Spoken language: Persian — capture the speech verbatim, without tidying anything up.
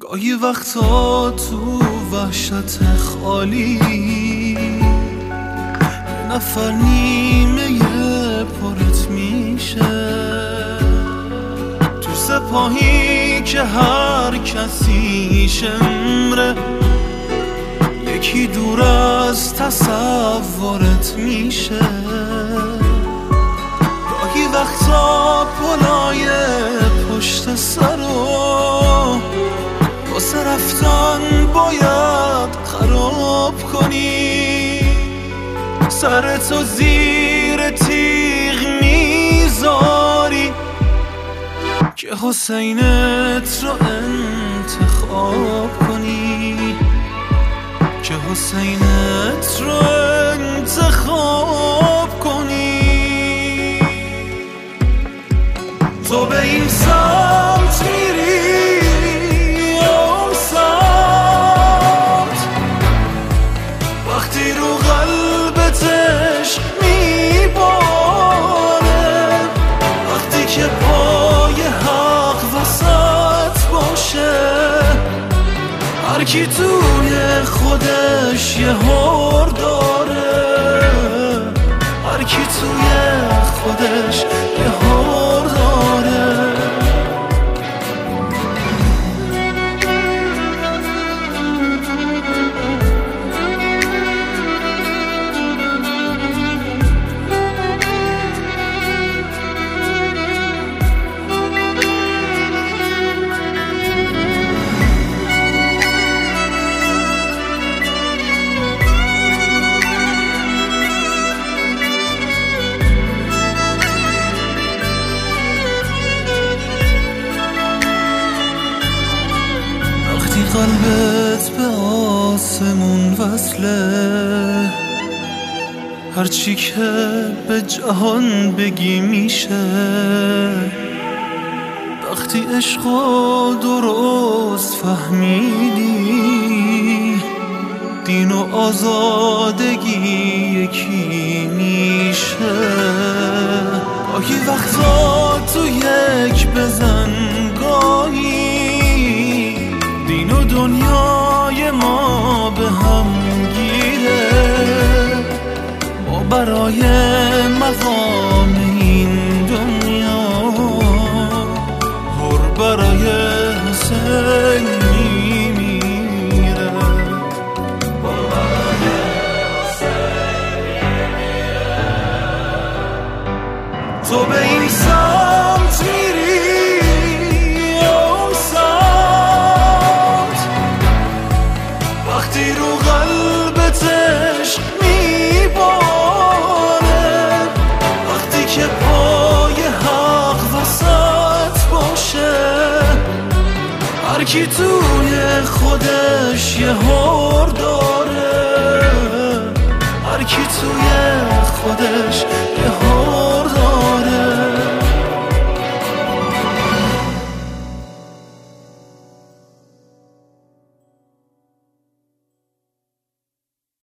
گاهی وقتا تو وحشت خالی یه نفر نیمه پرت میشه، تو سپاهی که هر کسی شمره، یکی دور از تصورت میشه. گاهی وقتا پلای پشت سرو واسه رفتن باید خراب کنی، سرتو زیر تیغ میذاری که حسینت رو انتخاب کنی، که حسینت رو انتخاب کنی. تو به این سمت میری اون سمت، وقتی رو قلبتش میباره، وقتی که پای حق وسط باشه، هر کی توی خودش یه هور داره، هر کی توی خودش یه هور داره. قلبت به آسمون وصله، هرچی که به جهان بگی میشه، وقتی عشقو درست فهمیدی، دین و آزادگی یکی میشه. گاهی وقتا تو یک بزنگاهی دین و دنیای ما به هم گیره، ما برای مقام این دنیا هر برای حسین میمیره، هر برای حسین میمیره. تو به این سمت میری اون سمت، وقتی رو قلبتش میباره، وقتی که پای حق وسط باشه، هر کی توی خودش یه هور داره،